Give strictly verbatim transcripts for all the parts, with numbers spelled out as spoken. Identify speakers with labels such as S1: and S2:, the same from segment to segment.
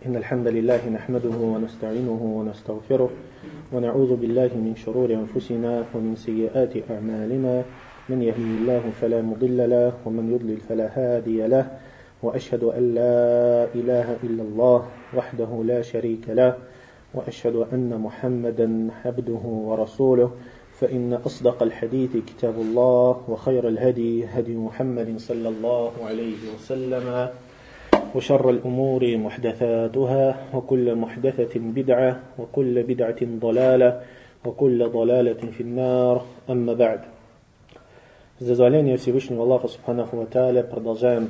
S1: إن الحمد لله نحمده ونستعينه ونستغفره ونعوذ بالله من شرور أنفسنا ومن سيئات أعمالنا من يهده الله فلا مضل له ومن يضلل فلا هادي له وأشهد أن لا إله إلا الله وحده لا شريك له وأشهد أن محمدا عبده ورسوله فإن أصدق الحديث كتاب الله وخير الهدي هدي محمد صلى الله عليه وسلم وشر الأمور محدثاتها وكل محدثة بدعة وكل بدعة ضلالة وكل ضلالة في النار أما بعد. С дозволения Всевышнего Аллаха Субханаху ва Тааля продолжаем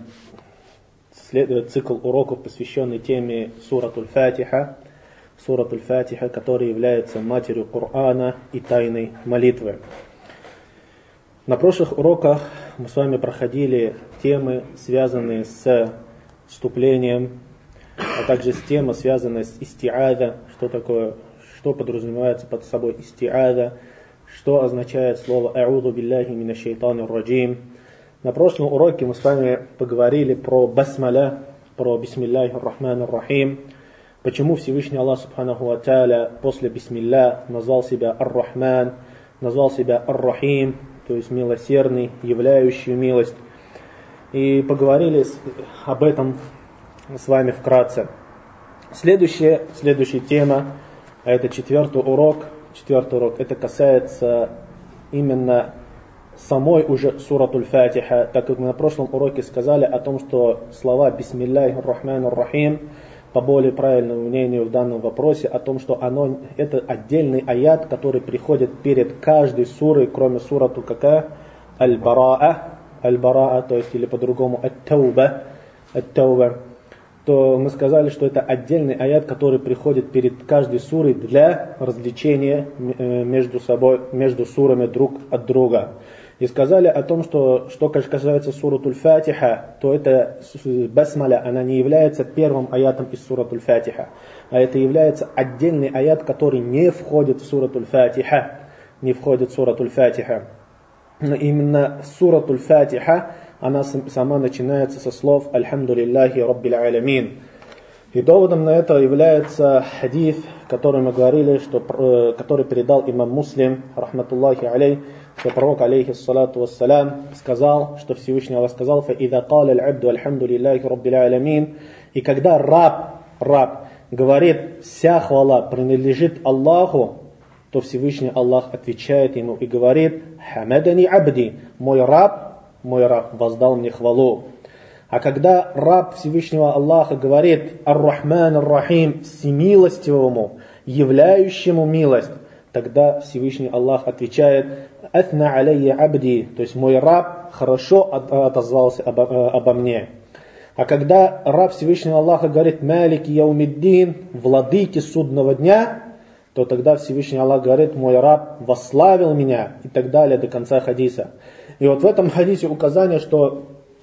S1: цикл уроков, посвященный теме Сурат Аль-Фатиха. Сурат Аль-Фатиха, которая является матерью Корана и тайной молитвы. На прошлых уроках мы с вами проходили темы, связанные с вступлением, а также с темой, связанной с исти'ада, что такое, что подразумевается под собой исти'ада, что означает слово «А'уду билляхи минаш шайтанир раджим». На прошлом уроке мы с вами поговорили про басмаля, про бисмилляхир рахманир рахим, почему Всевышний Аллах Субханаху ва Тааля после бисмилля назвал себя Ар-Рахман, назвал себя Ар-Рахим, то есть милосердный, являющий милость. И поговорили об этом с вами вкратце. Следующая, следующая тема, а это четвертый урок, четвертый урок, это касается именно самой уже Сурат Аль-Фатиха, так как мы на прошлом уроке сказали о том, что слова «Бисмилляхир рахманир рахим» по более правильному мнению в данном вопросе, о том, что оно, это отдельный аят, который приходит перед каждой сурой, кроме сурату какая? Аль-Бараа, Аль-Бараа, то есть или по-другому Ат-Тауба, Ат-Тауба, то мы сказали, что это отдельный аят, который приходит перед каждой сурой для развлечения между собой, между сурами друг от друга. И сказали о том, что что касается сурат Аль-Фатиха, то это басмаля, она не является первым аятом из сурат Аль-Фатиха, а это является отдельный аят, который не входит в сурат Аль-Фатиха, не входит в сурат Аль-Фатиха. Но именно сурат Аль-Фатиха, она сама начинается со слов «Альхамдулиллахи Раббил Алямин». И доводом на это является хадис, который мы говорили, что, который передал имам Муслим, рахматуллахи алей, что пророк, алейхиссалату вассалям, сказал, что Всевышний Аллах сказал: «Фаида каля аль-абду альхамдулиллахи Раббил Алямин». И когда раб, раб говорит «вся хвала принадлежит Аллаху», то Всевышний Аллах отвечает ему и говорит: «Хамадани абди», мой раб, мой раб воздал мне хвалу. А когда раб Всевышнего Аллаха говорит «Ар-Рахман Ар-Рахим», всемилостивому, являющему милость, тогда Всевышний Аллах отвечает «Атна алейя абди», то есть мой раб хорошо отозвался обо, обо мне. А когда раб Всевышнего Аллаха говорит «Малики яумиддин», владыки судного дня, то тогда Всевышний Аллах говорит «мой раб восславил меня» и так далее до конца хадиса. И вот в этом хадисе указание, что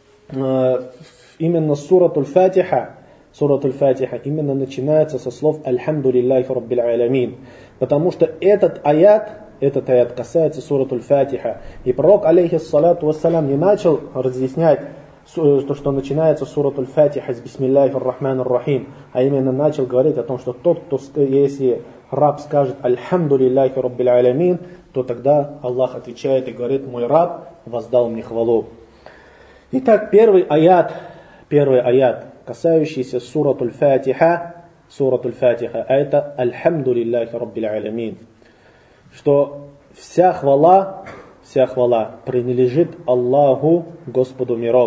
S1: э, именно сурат Аль-Фатиха, сурат Аль-Фатиха именно начинается со слов «Альхамдулиллахи Раббил Алямин», потому что этот аят, этот аят касается сурат Аль-Фатиха. И пророк, алейхиссалату вассалям, не начал разъяснять то, что начинается сурат Аль-Фатиха с «Бисмилляхир рахманир рахим», а именно начал говорить о том, что тот, кто, если раб скажет «Альхамдулиллахи Раббил Алямин», то тогда Аллах отвечает и говорит: «Мой раб воздал мне хвалу». Итак, первый аят, первый аят, касающийся сурат Аль-Фатиха, сурат Аль-Фатиха, а это «Альхамдулиллахи Раббил Алямин», что вся хвала, вся хвала принадлежит Аллаху, Господу миров.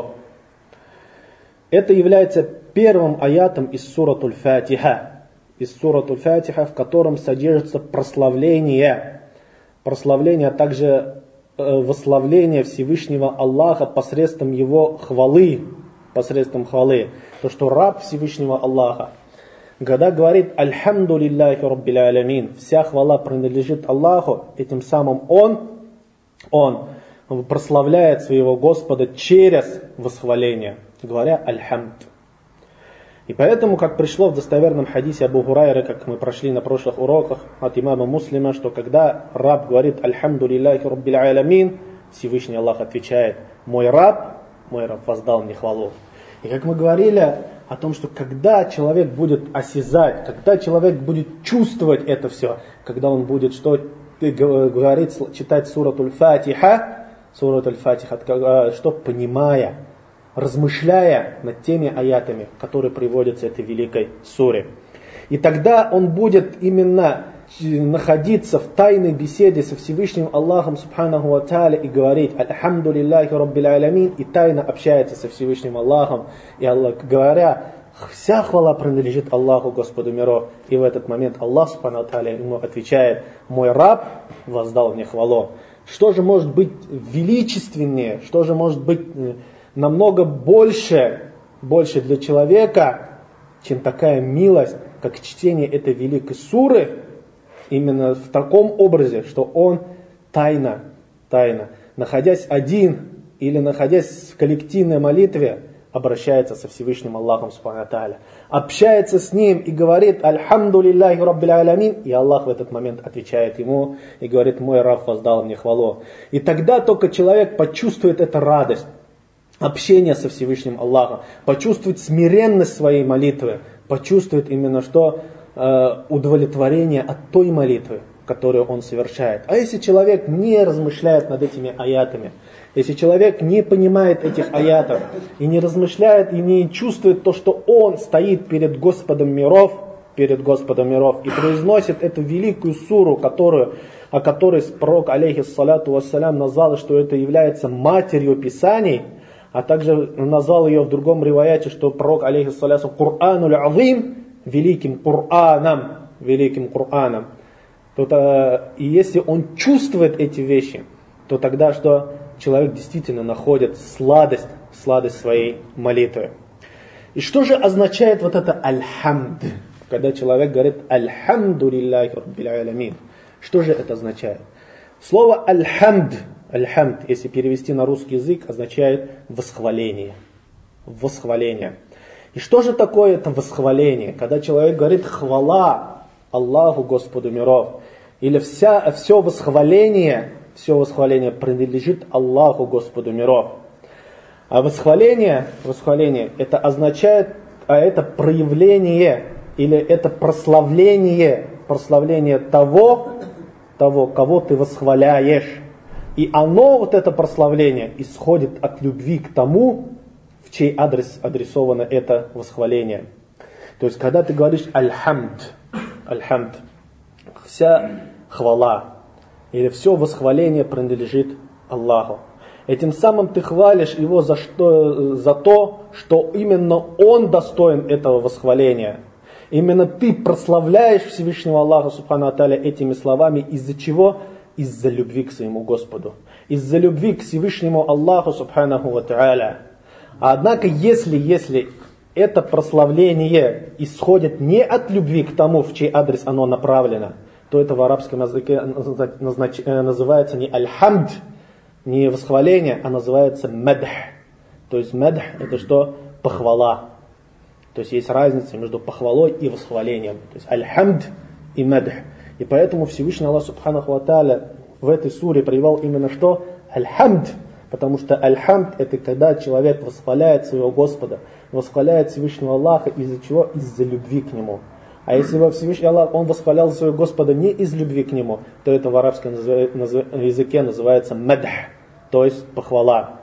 S1: Это является первым аятом из сурат Аль-Фатиха, из сурат Аль-Фатиха, в котором содержится прославление, прославление, а также э, восславление Всевышнего Аллаха посредством его хвалы, посредством хвалы. То, что раб Всевышнего Аллаха, когда говорит «Альхамдулиллахи Раббил Алямин», вся хвала принадлежит Аллаху, и тем самым он, он прославляет своего Господа через восхваление, говоря «Альхамд». И поэтому, как пришло в достоверном хадисе Абу Хурайры, как мы прошли на прошлых уроках от имама Муслима, что когда раб говорит «Альхамдулиллахи Раббил Алямин», Всевышний Аллах отвечает: «Мой раб, мой раб воздал мне хвалу». И как мы говорили, о том, что когда человек будет осязать, когда человек будет чувствовать это все, когда он будет что говорить, читать сурат Аль-Фатиха, сурат Аль-Фатиха, что понимая, размышляя над теми аятами, которые приводятся в этой великой суре. И тогда он будет именно находиться в тайной беседе со Всевышним Аллахом Субханаху ва Тааля и говорить «Альхамду лиллахи Раббил Алямин», и тайно общается со Всевышним Аллахом, и Аллах, говоря, вся хвала принадлежит Аллаху, Господу миров. И в этот момент Аллах Субханаху ва Тааля ему отвечает: «Мой раб воздал мне хвалу». Что же может быть величественнее, что же может быть намного больше, больше для человека, чем такая милость, как чтение этой великой суры, именно в таком образе, что он тайно, тайно, находясь один или находясь в коллективной молитве, обращается со Всевышним Аллахом Субхану ва Тааля, общается с ним и говорит «Альхамду лиллахи Раббил Алямин», и Аллах в этот момент отвечает ему и говорит: «Мой раб воздал мне хвалу». И тогда только человек почувствует эту радость, общение со Всевышним Аллахом, почувствует смиренность своей молитвы, почувствует именно что удовлетворение от той молитвы, которую он совершает. А если человек не размышляет над этими аятами, если человек не понимает этих аятов, и не размышляет, и не чувствует то, что он стоит перед Господом миров, перед Господом миров, и произносит эту великую суру, которую, о которой пророк, алейхиссалату вассалям, назвал, что это является матерью Писаний, а также назвал ее в другом риваяте, что пророк, алейхиссалату, Курануль Азим, великим Кураном, великим Кураном. То, и если он чувствует эти вещи, то тогда что человек действительно находит сладость, сладость своей молитвы. И что же означает вот это альхамд, когда человек говорит альхамду лиллахи Раббил Алямин? Что же это означает? Слово альхамд, альхамд, если перевести на русский язык, означает восхваление. Восхваление. И что же такое это восхваление? Когда человек говорит хвала Аллаху, Господу миров, или вся, все восхваление, все восхваление принадлежит Аллаху, Господу миров. А восхваление, восхваление, это означает, а это проявление, или это прославление, прославление того, того, кого ты восхваляешь. И оно, вот это прославление, исходит от любви к тому, в чей адрес адресовано это восхваление. То есть, когда ты говоришь альхамд, альхамд, вся хвала, или все восхваление принадлежит Аллаху. Этим самым ты хвалишь Его за, что, за то, что именно Он достоин этого восхваления. Именно ты прославляешь Всевышнего Аллаха Субхану ва Тааля этими словами. Из-за чего? Из-за любви к своему Господу. Из-за любви к Всевышнему Аллаху Субханаху ва Тааля. Однако, если, если это прославление исходит не от любви к тому, в чей адрес оно направлено, то это в арабском языке называется не альхамд, не восхваление, а называется мадх. То есть мадх это что? Похвала. То есть есть разница между похвалой и восхвалением. То есть альхамд и мадх. И поэтому Всевышний Аллах Субханаху ва Тааля в этой суре привел именно что? Альхамд. Потому что альхамд это когда человек восхваляет своего Господа, восхваляет Всевышнего Аллаха, из-за чего? Из-за любви к Нему. А если во Всевышний Аллах, он восхвалял своего Господа не из любви к Нему, то это в арабском языке называется мадх, то есть похвала.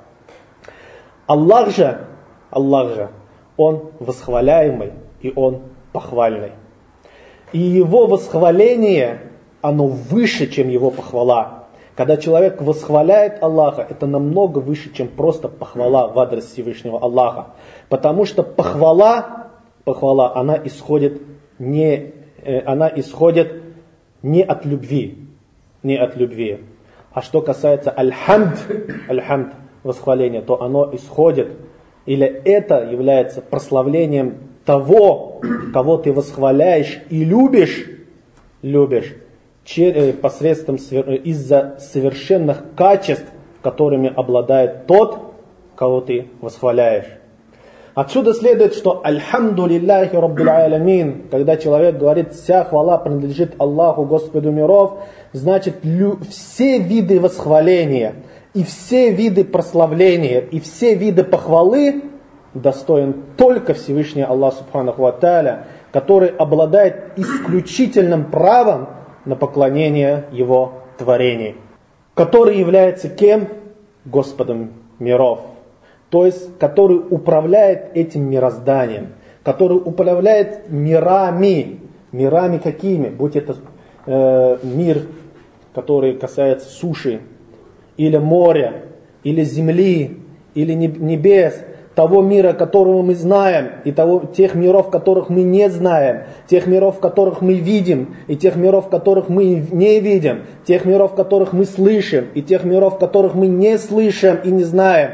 S1: Аллах же, Аллах же, Он восхваляемый и Он похвальный. И Его восхваление, оно выше, чем Его похвала. Когда человек восхваляет Аллаха, это намного выше, чем просто похвала в адрес Всевышнего Аллаха. Потому что похвала, похвала, она исходит не, она исходит не от любви, не от любви. А что касается альхамд, альхамд, восхваления, то оно исходит, или это является прославлением того, кого ты восхваляешь и любишь, любишь, посредством из-за совершенных качеств, которыми обладает тот, кого ты восхваляешь. Отсюда следует, что альхамду лиллахи Раббил Алямин, когда человек говорит, вся хвала принадлежит Аллаху, Господу миров, значит все виды восхваления, и все виды прославления, и все виды похвалы достоин только Всевышний Аллах Субханаху ва Тааля, который обладает исключительным правом на поклонение Его творений, который является кем? Господом миров, то есть который управляет этим мирозданием, который управляет мирами, мирами какими? Будь это э, мир, который касается суши, или моря, или земли, или небес, того мира, которого мы знаем, и того, тех миров, которых мы не знаем, тех миров, которых мы видим, и тех миров, которых мы не видим, тех миров, которых мы слышим, и тех миров, которых мы не слышим и не знаем.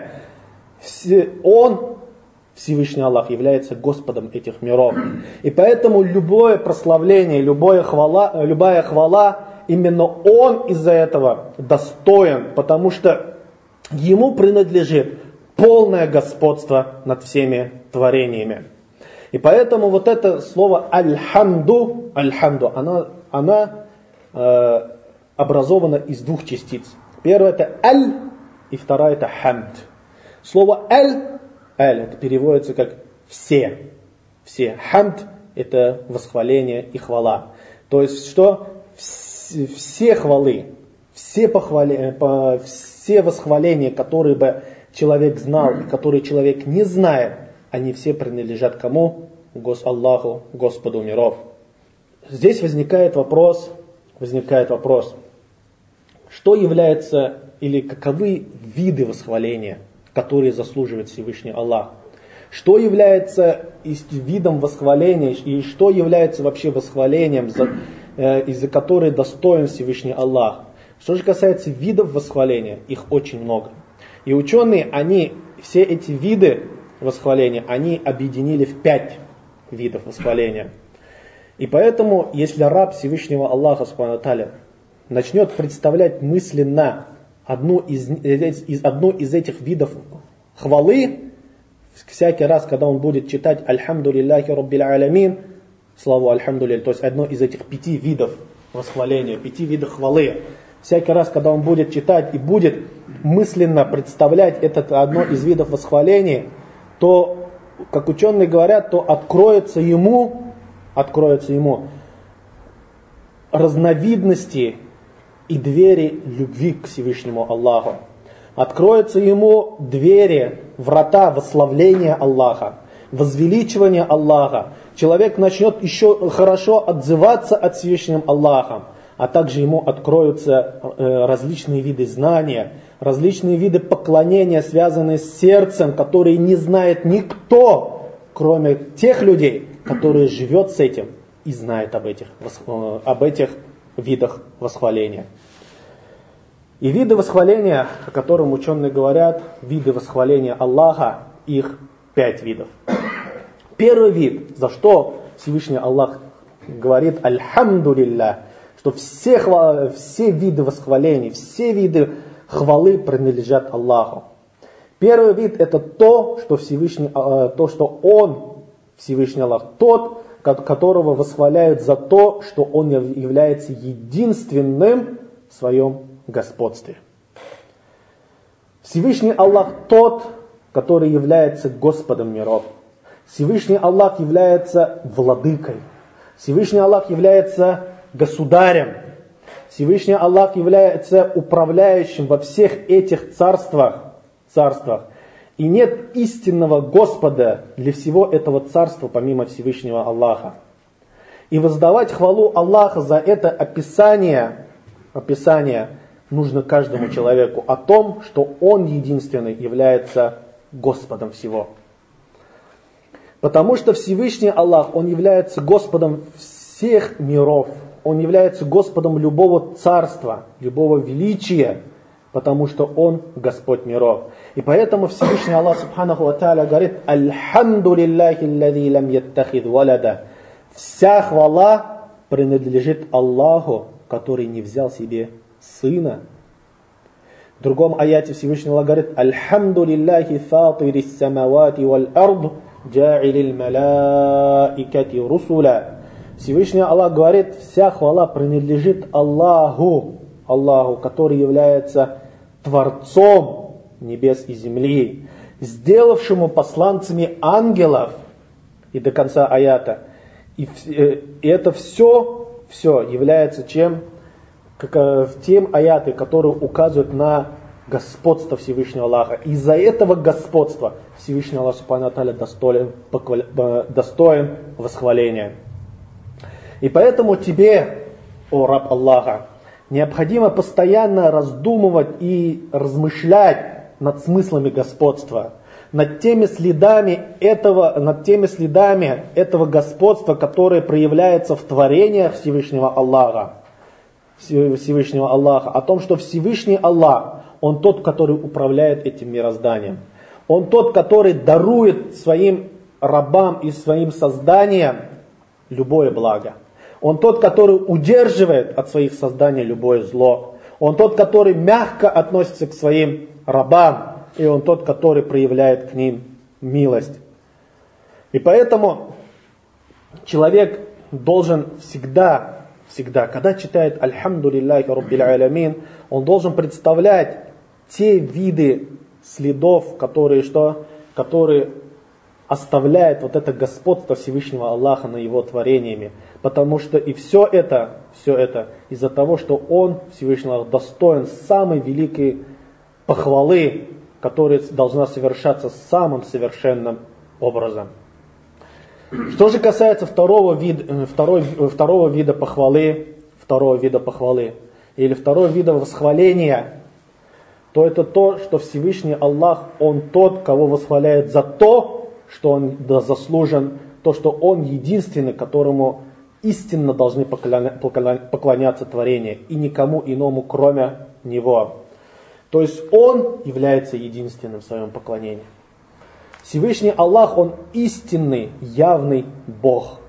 S1: Он, Всевышний Аллах, является Господом этих миров. И поэтому любое прославление, любое хвала, любая хвала, именно Он из-за этого достоин, потому что Ему принадлежит полное господство над всеми творениями. И поэтому вот это слово «аль-хамду», «аль-хамду», она, она э, образована из двух частиц. Первая это «аль», и вторая это «хамд». Слово «аль», «аль» это переводится как «все». Все. «Хамд» это восхваление и хвала. То есть что? Все хвалы, все, похвали, все восхваления, которые бы человек знал и которые человек не знает, они все принадлежат кому? Гос Аллаху, Господу миров. Здесь возникает вопрос, возникает вопрос, что является или каковы виды восхваления, которые заслуживает Всевышний Аллах? Что является видом восхваления и что является вообще восхвалением, из-за которой достоин Всевышний Аллах? Что же касается видов восхваления, их очень много. И ученые, они все эти виды восхваления, они объединили в пять видов восхваления. И поэтому, если раб Всевышнего Аллаха Субхану ва Тааля начнет представлять мысленно одну из, из, одну из этих видов хвалы, всякий раз, когда он будет читать «Альхамду лилляхи Раббил Алямин», славу «Альхамду-лилля», то есть одно из этих пяти видов восхваления, пяти видов хвалы, всякий раз, когда он будет читать и будет мысленно представлять это одно из видов восхваления, то, как ученые говорят, то откроется ему, откроется ему разновидности и двери любви к Всевышнему Аллаху. Откроются ему двери, врата восславления Аллаха, возвеличивания Аллаха. Человек начнет еще хорошо отзываться от Всевышнего Аллаха, а также ему откроются э, различные виды знания, различные виды поклонения, связанные с сердцем, которые не знает никто, кроме тех людей, которые живет с этим и знает об этих, э, об этих видах восхваления. И виды восхваления, о которых ученые говорят, виды восхваления Аллаха, их пять видов. Первый вид, за что Всевышний Аллах говорит «Альхамду лилля», что все, хвал, все виды восхвалений, все виды хвалы принадлежат Аллаху. Первый вид это то, что Всевышний, то, что Он, Всевышний Аллах, тот, которого восхваляют за то, что Он является единственным в своем господстве. Всевышний Аллах тот, который является Господом миров. Всевышний Аллах является владыкой. Всевышний Аллах является государем. Всевышний Аллах является управляющим во всех этих царствах, царствах. И нет истинного Господа для всего этого царства, помимо Всевышнего Аллаха. И воздавать хвалу Аллаха за это описание, описание нужно каждому человеку о том, что Он единственный является Господом всего. Потому что Всевышний Аллах, Он является Господом всех миров. Он является Господом любого царства, любого величия, потому что Он Господь миров. И поэтому Всевышний Аллах Субханаху ва Тааля говорит «Альхамду лилляхи аллази лам яттахид валада». Вся хвала принадлежит Аллаху, который не взял себе сына. В другом аяте Всевышний Аллах говорит «Альхамду лилляхи фатирис самавати вал ард, джа'илил малаикати русуля». Всевышний Аллах говорит, вся хвала принадлежит сделавшему посланцами ангелов, и до конца аята. И, и это все, все является чем? Как, тем аяты, которые указывают на господство Всевышнего Аллаха. Из-за этого господства Всевышний Аллах Субхану ва Тааля достоин, достоин восхваления. И поэтому тебе, о раб Аллаха, необходимо постоянно раздумывать и размышлять над смыслами господства, над теми следами этого, над теми следами этого господства, которые проявляются в творениях Всевышнего Аллаха, Всевышнего Аллаха, о том, что Всевышний Аллах, Он тот, который управляет этим мирозданием. Он тот, который дарует своим рабам и своим созданиям любое благо. Он тот, который удерживает от своих созданий любое зло. Он тот, который мягко относится к своим рабам. И Он тот, который проявляет к ним милость. И поэтому человек должен всегда, всегда, когда читает «Альхамду лилляхи Раббил Алямин», он должен представлять те виды следов, которые, что, которые оставляет вот это господство Всевышнего Аллаха над Его творениями. Потому что и все это, все это из-за того, что Он, Всевышний Аллах, достоин самой великой похвалы, которая должна совершаться самым совершенным образом. Что же касается второго вида, второй, второго вида похвалы, второго вида похвалы, или второго вида восхваления, то это то, что Всевышний Аллах, Он тот, кого восхваляет за то, что Он заслужен, то, что Он единственный, которому истинно должны поклоняться творения, и никому иному, кроме Него. То есть Он является единственным в своем поклонении. Всевышний Аллах, Он истинный, явный Бог.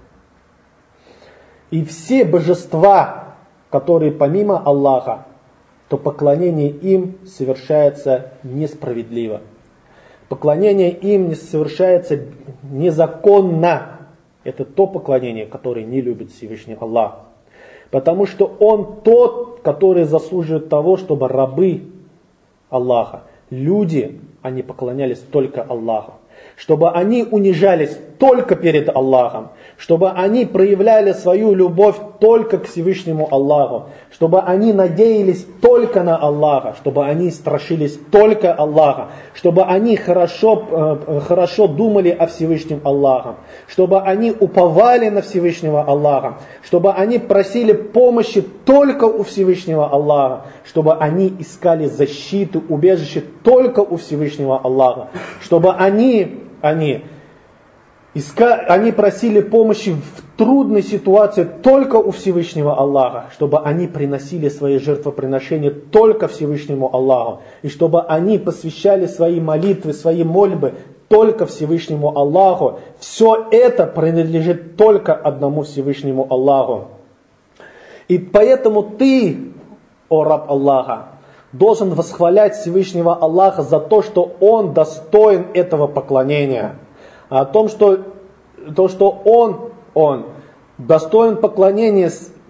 S1: И все божества, которые помимо Аллаха, то поклонение им совершается несправедливо. Поклонение им совершается незаконно. Это то поклонение, которое не любит Всевышний Аллах. Потому что Он тот, который заслуживает того, чтобы рабы Аллаха, люди, они поклонялись только Аллаху. Чтобы они унижались только перед Аллахом. Чтобы они проявляли свою любовь только к Всевышнему Аллаху. Чтобы они надеялись только на Аллаха. Чтобы они страшились только Аллаха. Чтобы они хорошо, хорошо думали о Всевышнем Аллахе. Чтобы они уповали на Всевышнего Аллаха. Чтобы они просили помощи только у Всевышнего Аллаха. Чтобы они искали защиту, убежище только у Всевышнего Аллаха. Чтобы они... Они, иска... они просили помощи в трудной ситуации только у Всевышнего Аллаха, чтобы они приносили свои жертвоприношения только Всевышнему Аллаху, и чтобы они посвящали свои молитвы, свои мольбы только Всевышнему Аллаху. Все это принадлежит только одному Всевышнему Аллаху. И поэтому ты, о раб Аллаха, должен восхвалять Всевышнего Аллаха за то, что Он достоин этого поклонения. О том, что, то, что Он, Он достоин поклонения,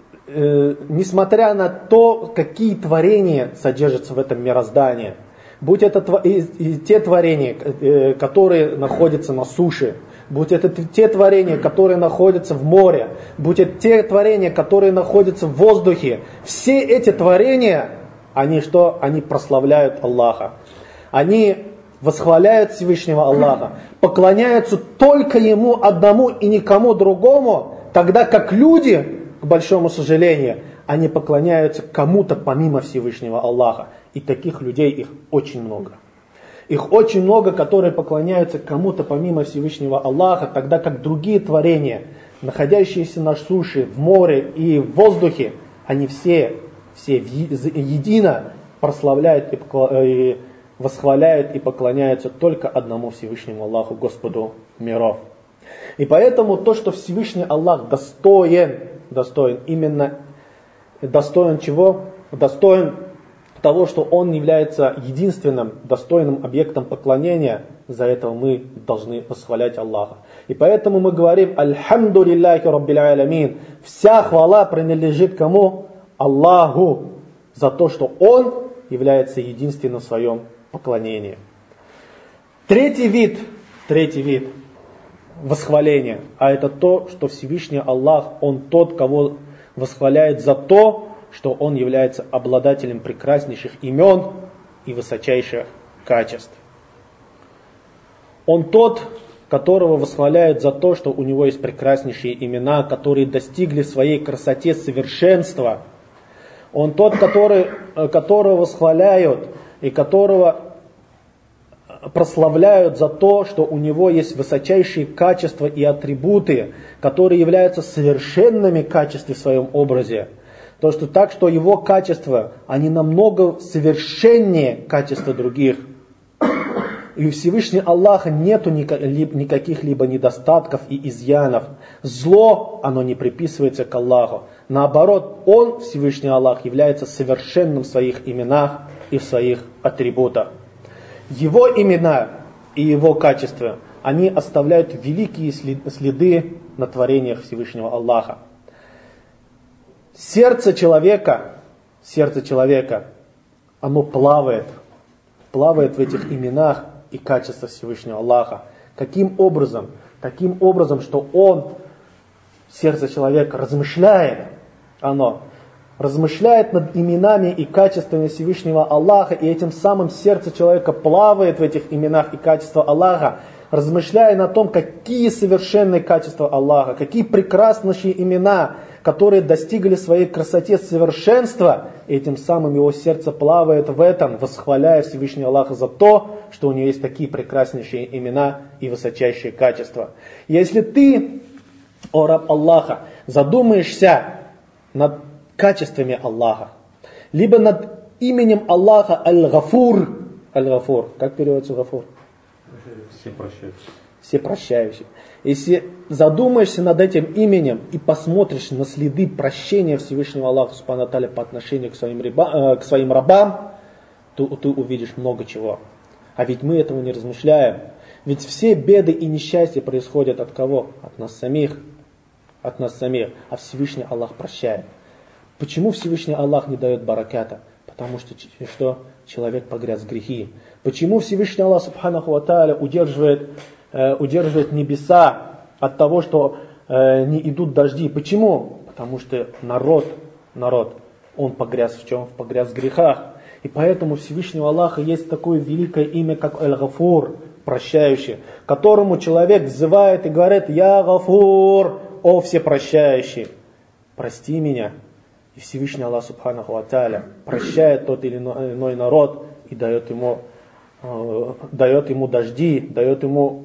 S1: э, несмотря на то, какие творения содержатся в этом мироздании. Будь это и, и те творения, э, которые находятся на суше, будь это те творения, которые находятся в море, будь это те творения, которые находятся в воздухе. Все эти творения... Они что? Они прославляют Аллаха. Они восхваляют Всевышнего Аллаха. Поклоняются только Ему одному и никому другому. Тогда как люди, к большому сожалению, они поклоняются кому-то помимо Всевышнего Аллаха. И таких людей их очень много. Их очень много, которые поклоняются кому-то помимо Всевышнего Аллаха. Тогда как другие творения, находящиеся на суше, в море и в воздухе, они все... Все едино прославляют и восхваляют и поклоняются только одному Всевышнему Аллаху, Господу миров. И поэтому то, что Всевышний Аллах достоин, достоин именно, достоин чего? Достоин того, что Он является единственным достойным объектом поклонения, за это мы должны восхвалять Аллаха. И поэтому мы говорим «Альхамду лилляхи Раббил Алямин». Вся хвала принадлежит кому? Аллаху, за то, что Он является единственным в своем поклонении. Третий вид, третий вид восхваления, а это то, что Всевышний Аллах, Он тот, кого восхваляет за то, что Он является обладателем прекраснейших имен и высочайших качеств. Он тот, которого восхваляют за то, что у Него есть прекраснейшие имена, которые достигли в своей красоте совершенства. Он тот, который, которого восхваляют и которого прославляют за то, что у него есть высочайшие качества и атрибуты, которые являются совершенными качествами в своем образе. То, что так, что его качества, они намного совершеннее качества других. И у Всевышнего Аллаха нету никаких либо недостатков и изъянов. Зло, оно не приписывается к Аллаху. Наоборот, Он, Всевышний Аллах, является совершенным в своих именах и в своих атрибутах. Его имена и его качества, они оставляют великие следы на творениях Всевышнего Аллаха. Сердце человека, сердце человека, оно плавает, плавает в этих именах и качествах Всевышнего Аллаха. Каким образом? Таким образом, что он, сердце человека, размышляет, оно размышляет над именами и качествами Всевышнего Аллаха, и этим самым сердце человека плавает в этих именах и качествах Аллаха, размышляя на том, какие совершенные качества Аллаха, какие прекраснейшие имена, которые достигли своей красоте совершенства, и этим самым его сердце плавает в этом, восхваляя Всевышнего Аллаха за то, что у него есть такие прекраснейшие имена и высочайшие качества. Если ты, о раб Аллаха, задумаешься над качествами Аллаха, либо над именем Аллаха Аль-Гафур, Аль-Гафур, как переводится Гафур?
S2: Все прощающие.
S1: Все прощающие. Если задумаешься над этим именем и посмотришь на следы прощения Всевышнего Аллаха Субхану ва Тааля по отношению к своим, риба, э, к своим рабам, то ты увидишь много чего. А ведь мы этого не размышляем. Ведь все беды и несчастья происходят от кого? От нас самих. От нас самих. А Всевышний Аллах прощает. Почему Всевышний Аллах не дает бараката? Потому что, что человек погряз в грехи. Почему Всевышний Аллах Субханаху ва Тааля удерживает, э, удерживает небеса от того, что э, не идут дожди? Почему? Потому что народ, народ, он погряз в чем? Погряз в грехах. И поэтому Всевышнего Аллаха есть такое великое имя, как Аль-Гафур, прощающий, к которому человек взывает и говорит: «Я Гафур, о всепрощающий, прости меня». И Всевышний Аллах Субханаху ва Тааля прощает тот или иной народ и дает ему, э, дает ему дожди, дает ему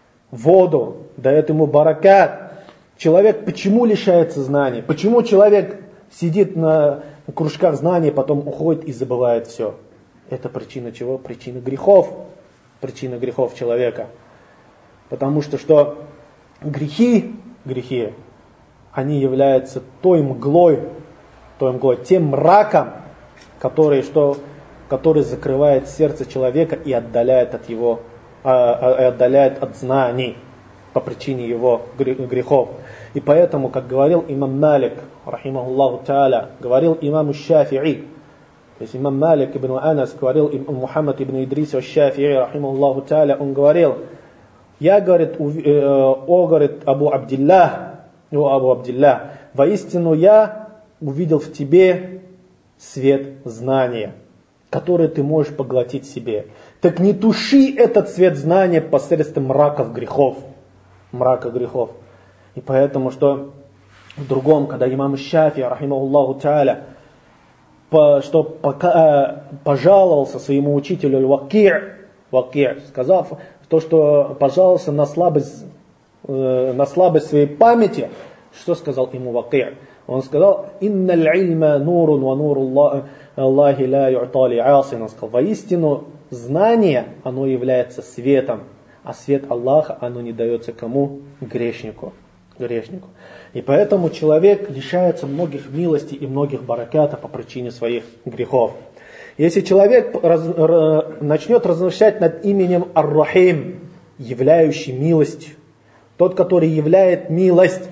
S1: воду, дает ему баракат. Человек почему лишается знаний? Почему человек сидит на кружках знаний, потом уходит и забывает все? Это причина чего? Причина грехов. Причина грехов человека. Потому что, что грехи, грехи, они являются той мглой, той мглой, тем мраком, который, что, который закрывает сердце человека и отдаляет от его, а, отдаляет от знаний по причине его грехов. И поэтому, как говорил имам Малик, рахимахуллаху тааля, говорил имаму Шафи'i, то есть имам Малик ибн Анас, говорил имам Мухаммад ибн Идрис Шафи'i, рахимахуллаху тааля, он говорил: я, говорит, о, говорит, Абу Абдиллах, о, Абу Абдиллах, воистину я увидел в тебе свет знания, который ты можешь поглотить в себе. Так не туши этот свет знания посредством мраков грехов. Мрака грехов. И поэтому, что в другом, когда имам Шафи, рахимахуллаху тааля, по, что пока, пожаловался своему учителю Ваки', Ваки', сказав то, что пожаловался на слабость, э, на слабость своей памяти, что сказал ему Ваки'? Он сказал: «Инналь ильма нурун ва нуру Аллахи ла ю'тали асин». Он сказал: воистину знание, оно является светом, а свет Аллаха, оно не дается кому? Грешнику. Грешнику. И поэтому человек лишается многих милостей и многих баракатов по причине своих грехов. Если человек раз, р, начнет размышлять над именем Ар-Рахим, являющий милость, тот, который являет милость.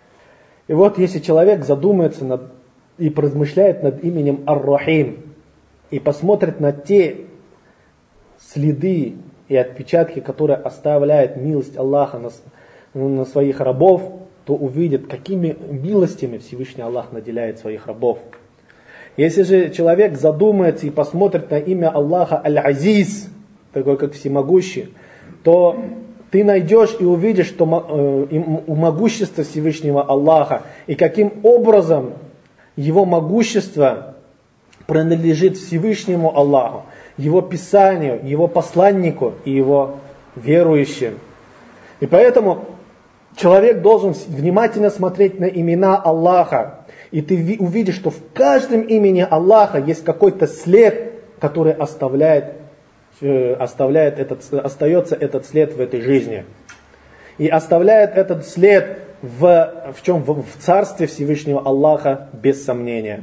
S1: И вот если человек задумается над, и поразмышляет над именем Ар-Рахим, и посмотрит на те следы и отпечатки, которые оставляет милость Аллаха на, на своих рабов, то увидит, какими милостями Всевышний Аллах наделяет своих рабов. Если же человек задумается и посмотрит на имя Аллаха Аль-Азиз, такой как всемогущий, то ты найдешь и увидишь, что у могущества Всевышнего Аллаха и каким образом его могущество принадлежит Всевышнему Аллаху, его Писанию, его посланнику и его верующим. И поэтому человек должен внимательно смотреть на имена Аллаха, и ты увидишь, что в каждом имени Аллаха есть какой-то след, который оставляет, оставляет этот, остается этот след в этой жизни. И оставляет этот след в, в чем? В, в царстве Всевышнего Аллаха без сомнения.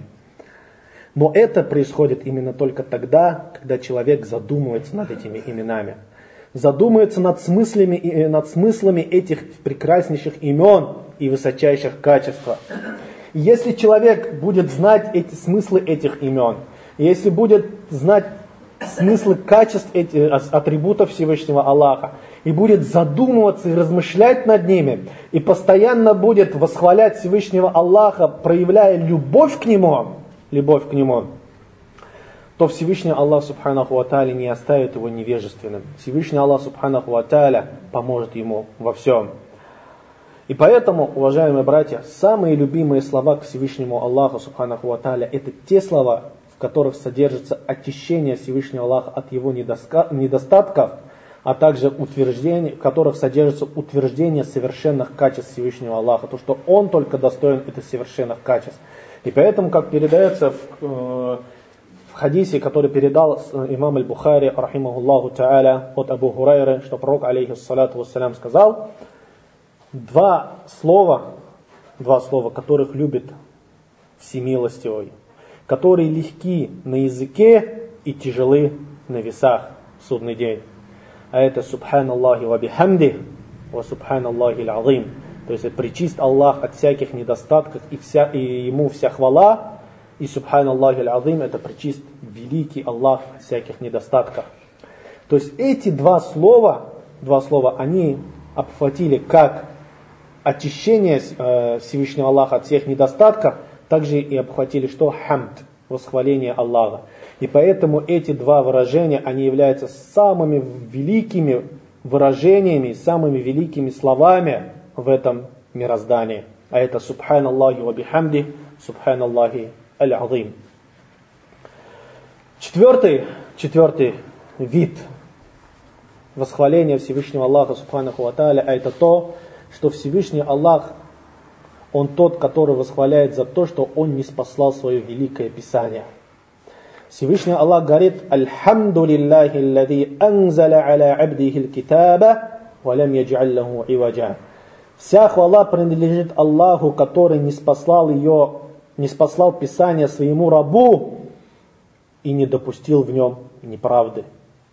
S1: Но это происходит именно только тогда, когда человек задумывается над этими именами. Задумывается над смыслами, над смыслами этих прекраснейших имен и высочайших качеств. Если человек будет знать эти смыслы этих имен, если будет знать смыслы качеств этих атрибутов Всевышнего Аллаха, и будет задумываться и размышлять над ними, и постоянно будет восхвалять Всевышнего Аллаха, проявляя любовь к Нему, любовь к Нему, то Всевышний Аллах Субханаху ва Тааля не оставит его невежественным. Всевышний Аллах Субханаху ва Тааля поможет ему во всем. И поэтому, уважаемые братья, самые любимые слова к Всевышнему Аллаху Субханаху ва Тааля — это те слова, в которых содержится очищение Всевышнего Аллаха от его недостатков, а также утверждение, в которых содержится утверждение совершенных качеств Всевышнего Аллаха, то, что Он только достоин этих совершенных качеств. И поэтому, как передается в, э, в хадисе, который передал имам Аль-Бухари, рахимахуллаху та'аля, от Абу Хурайры, что пророк, алейхиссалату вассалям, сказал, два слова, два слова, которых любит всемилостивый, которые легки на языке и тяжелы на весах в судный день. А это субханаллахи ва бихамди, ва субханаллахи аль-азим. То есть причист Аллах от всяких недостатков, и, вся, и ему вся хвала, и субханаллахи аль-азим, это причист великий Аллах от всяких недостатков. То есть эти два слова, два слова, они обхватили как очищение э, Всевышнего Аллаха от всех недостатков, также и обхватили что? Хамд, восхваление Аллаха. И поэтому эти два выражения, они являются самыми великими выражениями, самыми великими словами в этом мироздании. А это субханаллахи ва бихамди, субханаллахи аль-азим. Четвертый, четвертый вид восхваления Всевышнего Аллаха субханаху ва тааля, а это то, что Всевышний Аллах, Он тот, который восхваляет за то, что Он не спаслал свое великое Писание. Всевышний Аллах говорит: «Альхамду лиллахи аллади анзаля аля абдихи аль-китаба, ва лям ядж'аль лаху иваджа». Вся хвала принадлежит Аллаху, который не спаслал ее, не спаслал Писание своему рабу и не допустил в нем неправды.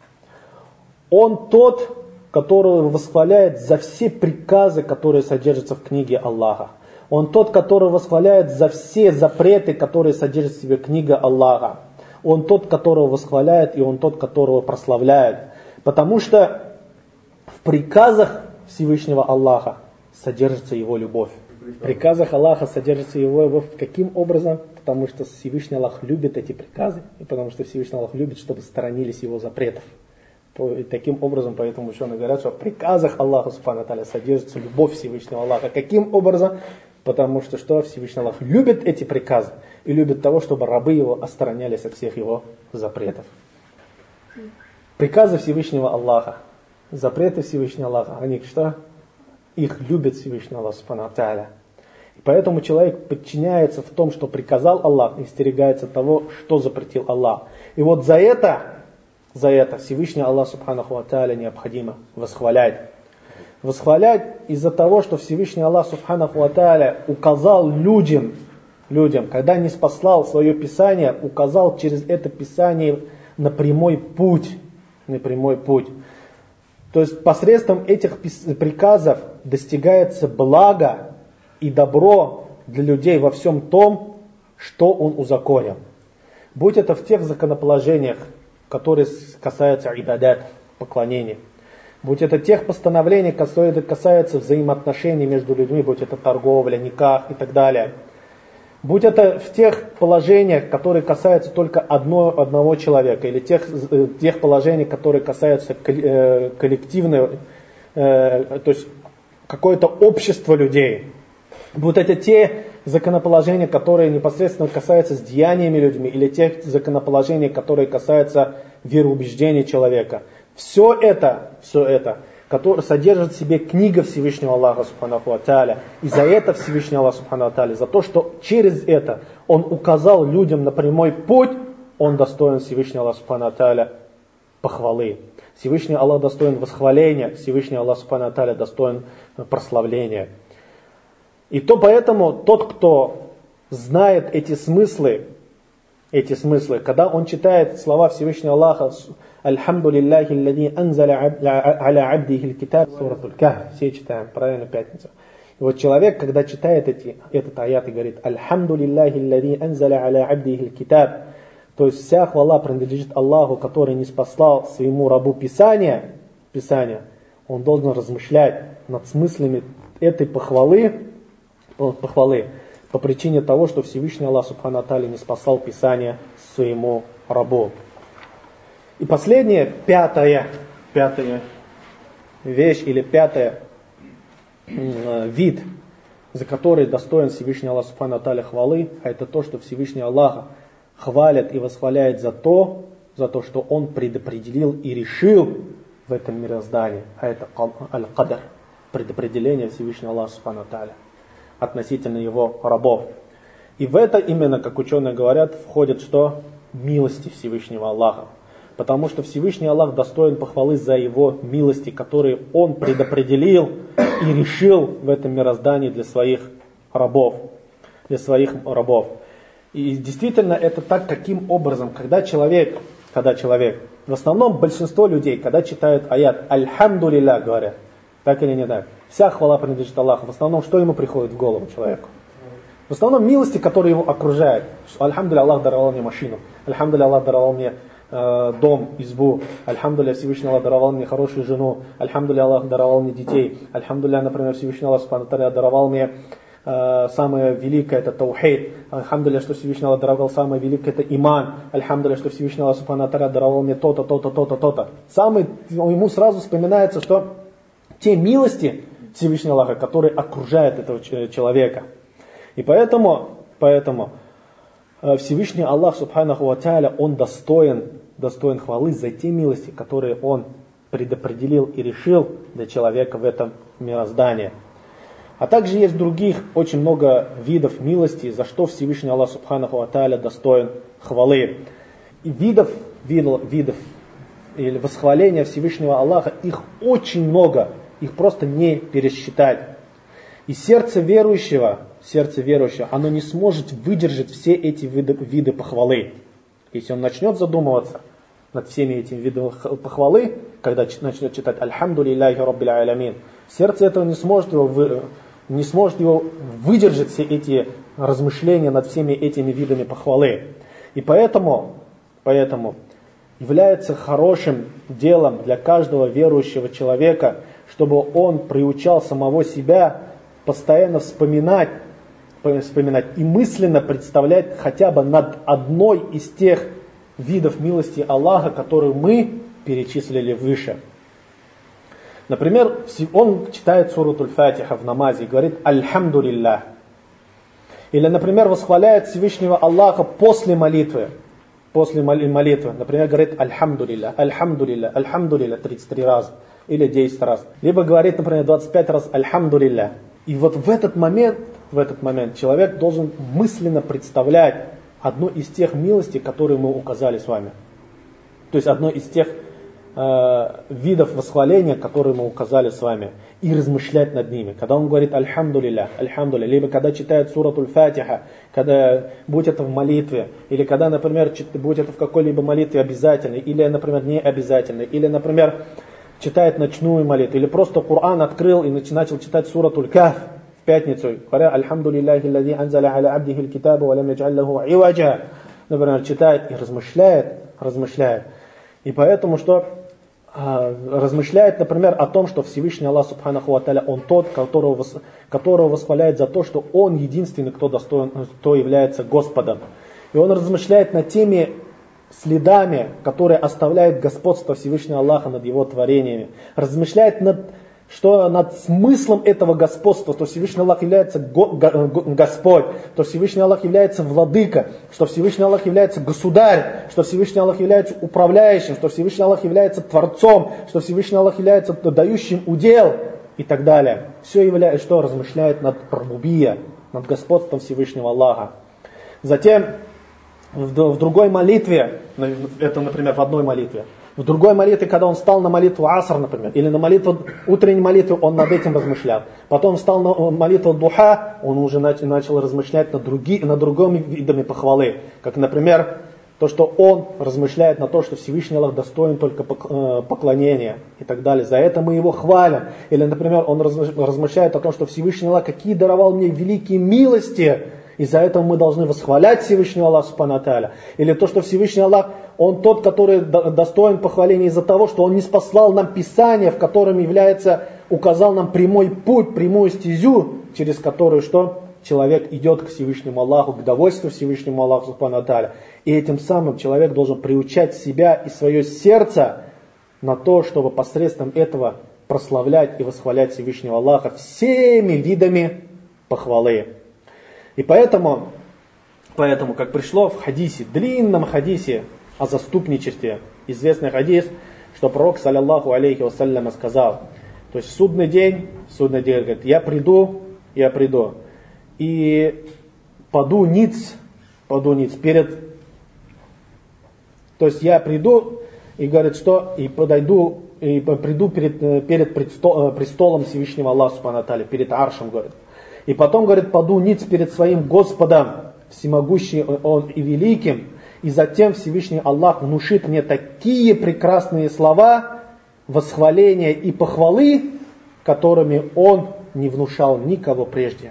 S1: Он тот, который восхваляет за все приказы, которые содержатся в книге Аллаха. Он тот, который восхваляет за все запреты, которые содержит в себе книга Аллаха. Он тот, которого восхваляет, и Он тот, которого прославляет. Потому что в приказах Всевышнего Аллаха содержится Его любовь. В приказах Аллаха содержится Его любовь. Каким образом? Потому что Всевышний Аллах любит эти приказы, и потому что Всевышний Аллах любит, чтобы сторонились Его запретов. И таким образом, поэтому ученые говорят, что в приказах Аллаха Субхану Тааля содержится любовь Всевышнего Аллаха. Каким образом? Потому что, что Всевышний Аллах любит эти приказы и любит того, чтобы рабы Его осторонялись от всех Его запретов. Приказы Всевышнего Аллаха, запреты Всевышнего Аллаха, они что? Их любит Всевышний Аллах Субхану Тааля. И поэтому человек подчиняется в том, что приказал Аллах, и остерегается того, что запретил Аллах. И вот за это, за это Всевышний Аллах Субханаху Тааля необходимо восхвалять. Восхвалять из-за того, что Всевышний Аллах Субханаху Тааля указал людям, людям, когда не спаслал свое Писание, указал через это Писание на прямой путь, на прямой путь. То есть посредством этих приказов достигается благо и добро для людей во всем том, что Он узаконил. Будь это в тех законоположениях, которые касаются ибадат, поклонений. Будь это тех постановлений, которые касаются взаимоотношений между людьми, будь это торговля, никах и так далее. Будь это в тех положениях, которые касаются только одно, одного человека, или тех, тех положениях, которые касаются коллективного, то есть какое-то общество людей. Будь это те законоположения, которые непосредственно касаются с деяниями людьми, или те законоположения, которые касаются вероубеждений человека. Все это, все это, которое содержит в себе книга Всевышнего Аллаха Субханаху ва Тааля. И за это Всевышний Аллах Субханаху ва Тааля, за то, что через это Он указал людям на прямой путь, Он достоин Всевышнего Аллаха Субханаху ва Тааля похвалы. Всевышний Аллах достоин восхваления, Всевышний Аллах Субханаху ва Тааля достоин прославления. И то поэтому тот, кто знает эти смыслы, эти смыслы, когда он читает слова Всевышнего Аллаха, «Альхамду лиллахи аллади анзаля аля абдихи аль-китаб», суратуль Кахф, все читаем, правильно, пятница. И вот человек, когда читает эти, этот аят и говорит «Альхамду лиллахи аллади анзаля аля абдихи аль-китаб», то есть вся хвала принадлежит Аллаху, который не спаслал своему рабу Писание, Писание, он должен размышлять над смыслами этой похвалы, похвалы по причине того, что Всевышний Аллах Субхану ва Тааля не спасал Писание своему рабу. И последняя, пятая, пятая вещь или пятая э, вид, за который достоин Всевышний Аллах Субхану ва Тааля хвалы, а это то, что Всевышний Аллах хвалит и восхваляет за то, за то, что Он предопределил и решил в этом мироздании, а это аль-кадар, предопределение Всевышнего Аллаха Субхану ва Тааля относительно его рабов. И в это именно, как ученые говорят, входит что? Милости Всевышнего Аллаха. Потому что Всевышний Аллах достоин похвалы за его милости, которые он предопределил и решил в этом мироздании для своих рабов. Для своих рабов. И действительно это так, каким образом, когда человек, когда человек, в основном большинство людей, когда читают аят «Альхамду лилля», говорят, так или не так, вся хвала принадлежит Аллаху. В основном, что ему приходит в голову человеку? В основном милости, которые его окружают. Альхамдулилля, Аллах даровал мне машину. Альхамдулилля, Аллах даровал мне э, дом, избу. Альхамдулилля, Всевышний Аллах даровал мне хорошую жену. Альхамдулилля, Аллах даровал мне детей. Альхамдулилля, например, Всевышний Аллах Субхану ва Тааля даровал мне э, самое великое, это таухид. Альхамдулилля, что Всевышний Аллах даровал самое великое, это иман. Альхамдулилля, что Всевышний Аллах Субхану ва Тааля даровал мне то-то, то-то, то-то, то-то. Самый, ему сразу вспоминается, что те милости Всевышнего Аллаха, которые окружают этого человека. И поэтому, поэтому Всевышний Аллах Субханаху ва Тааля, Он достоин, достоин хвалы за те милости, которые Он предопределил и решил для человека в этом мироздании. А также есть других очень много видов милости, за что Всевышний Аллах Субханаху ва Тааля достоин хвалы. И видов, видов, видов или восхваления Всевышнего Аллаха, их очень много. Их просто не пересчитать. И сердце верующего, сердце верующего, оно не сможет выдержать все эти виды, виды похвалы. Если он начнет задумываться над всеми этими видами похвалы, когда начнет читать «Альхамду лилляхи раббил алямин», сердце этого не сможет его, вы, не сможет его выдержать все эти размышления над всеми этими видами похвалы. И поэтому, поэтому является хорошим делом для каждого верующего человека, чтобы он приучал самого себя постоянно вспоминать, вспоминать и мысленно представлять хотя бы над одной из тех видов милости Аллаха, которые мы перечислили выше. Например, он читает суратуль Фатиха в намазе и говорит «Альхамду лиллях». Или, например, восхваляет Всевышнего Аллаха после молитвы. После молитвы, например, говорит «Альхамду лиллях», «Альхамду лиллях», «Альхамду лиллях» тридцать три раза. Или десять раз. Либо говорит, например, двадцать пять раз «Альхамду лилля». И вот в этот момент, в этот момент человек должен мысленно представлять одну из тех милостей, которые мы указали с вами. То есть одно из тех э, видов восхваления, которые мы указали с вами. И размышлять над ними. Когда он говорит «Альхамду лилля», «Альхамду лилля», либо когда читает суратуль Фатиха, когда, будь это в молитве, или когда, например, будь это в какой-либо молитве обязательной, или, например, не обязательной, или, например, читает ночную молитву, или просто Коран открыл и начал читать суратуль Кахф в пятницу, говоря «Альхамду лиллахи аллади анзаля аля абдихи аль-китаба ва лам яджаль лаху иваджа», например, читает и размышляет, размышляет. И поэтому, что размышляет, например, о том, что Всевышний Аллах Субханаху ва Тааля, Он тот, которого, которого восхваляет за то, что Он единственный, кто достоин, кто является Господом. И он размышляет над теми следами, которые оставляет господство Всевышнего Аллаха над его творениями. Размышляет над, что, над смыслом этого господства, что Всевышний Аллах является го, го, Господь, что Всевышний Аллах является владыка, что Всевышний Аллах является государь, что Всевышний Аллах является управляющим, что Всевышний Аллах является творцом, что Всевышний Аллах является дающим удел и так далее. Все является, что размышляет над рубубия, над господством Всевышнего Аллаха. Затем в, в другой молитве, это, например, в одной молитве, в другой молитве, когда он встал на молитву Аср, например, или на молитву, утренней молитве, он над этим размышлял. Потом встал на молитву Духа, он уже начал, начал размышлять над, други, над другими видами похвалы. Как, например, то, что он размышляет на то, что Всевышний Аллах достоин только поклонения и так далее. За это мы его хвалим. Или, например, он размышляет о том, что Всевышний Аллах какие даровал мне великие милости, и за это мы должны восхвалять Всевышнего Аллаха Субхану ва Тааля. Или то, что Всевышний Аллах, Он тот, который достоин похваления из-за того, что Он не спаслал нам Писание, в котором является, указал нам прямой путь, прямую стезю, через которую что? Человек идет к Всевышнему Аллаху, к довольству Всевышнему Аллаху Субхану ва Тааля. И этим самым человек должен приучать себя и свое сердце на то, чтобы посредством этого прославлять и восхвалять Всевышнего Аллаха всеми видами похвалы. И поэтому, поэтому, как пришло в хадисе, длинном хадисе о заступничестве, известный хадис, что пророк, саллаллаху алейхи вассаляма, сказал, то есть в судный день, судный день, говорит, я приду, я приду, и паду ниц, паду ниц перед, то есть я приду, и говорит, что, и подойду, и приду перед, перед престолом Всевышнего Аллаха, субхану ва тааля, перед аршем, говорит. И потом, говорит, паду ниц перед своим Господом, всемогущим Он и великим, и затем Всевышний Аллах внушит мне такие прекрасные слова, восхваления и похвалы, которыми Он не внушал никого прежде.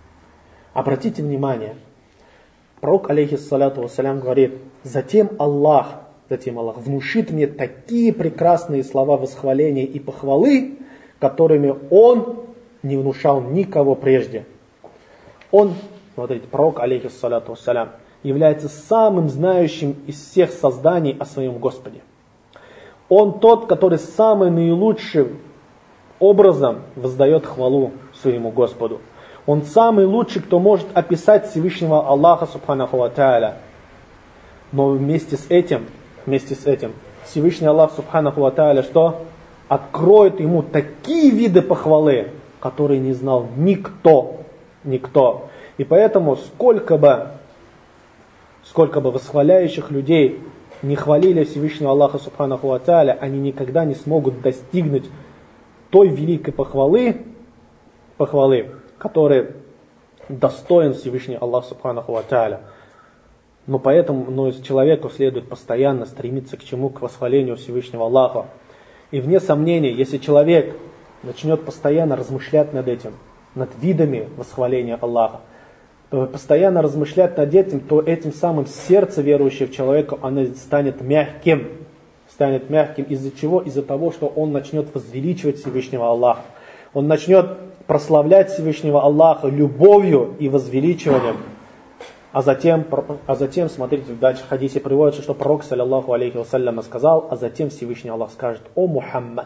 S1: Обратите внимание, пророк, алейхиссалату вассалям, говорит, затем Аллах, затем Аллах внушит мне такие прекрасные слова восхваления и похвалы, которыми Он не внушал никого прежде. Он, смотрите, пророк, алейхиссалату вассалям, является самым знающим из всех созданий о своем Господе. Он тот, который самым наилучшим образом воздает хвалу своему Господу. Он самый лучший, кто может описать Всевышнего Аллаха Субханаху ва Тааля. Но вместе с этим, вместе с этим, Всевышний Аллах Субханаху ва Тааля что? Откроет ему такие виды похвалы, который не знал никто, никто. И поэтому сколько бы, сколько бы восхваляющих людей не хвалили Всевышнего Аллаха Субханаху ва Тааля, они никогда не смогут достигнуть той великой похвалы, похвалы, которой достоин Всевышний Аллах Субханаху ва Тааля. Но поэтому но человеку следует постоянно стремиться к чему? К восхвалению Всевышнего Аллаха. И вне сомнения, если человек начнет постоянно размышлять над этим, над видами восхваления Аллаха, постоянно размышлять над этим, то этим самым сердце верующего человека, оно станет мягким. Станет мягким из-за чего? Из-за того, что он начнет возвеличивать Всевышнего Аллаха. Он начнет прославлять Всевышнего Аллаха любовью и возвеличиванием. А затем, а затем, смотрите, дальше в хадисе приводится, что пророк, саллаллаху алейхи вассалям, сказал, а затем Всевышний Аллах скажет: «О Мухаммад,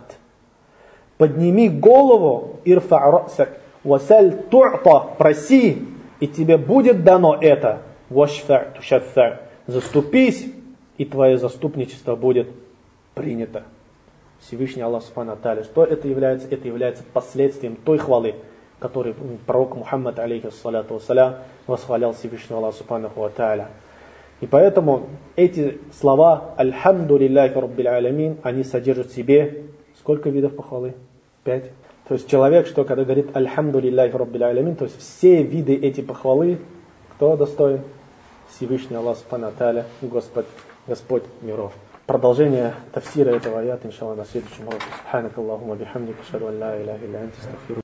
S1: подними голову, ирфа расак, васаль ту'та, проси, и тебе будет дано это, вашфа тушаффа, заступись, и твое заступничество будет принято». Всевышний Аллах Субхану ва Тааля, что это является? Это является последствием той хвалы, который пророк Мухаммад, алейхиссалату вассалям, восхвалял Всевышнего Аллаха Субханаху ва Тааля. И поэтому эти слова «Альхамду лилляхи раббил алямин», они содержат в себе сколько видов похвалы? Пять. То есть человек, что когда говорит «Альхамду лилляхи раббил алямин», то есть все виды эти похвалы, кто достоин? Всевышний Аллах Субханаху ва Тааля, Господь, Господь миров. Продолжение тафсира этого аята, иншаллах, на следующем уроке. Субханак Аллахумма бихамдика, ашхаду ан ла иляха илля анта, астагфирука.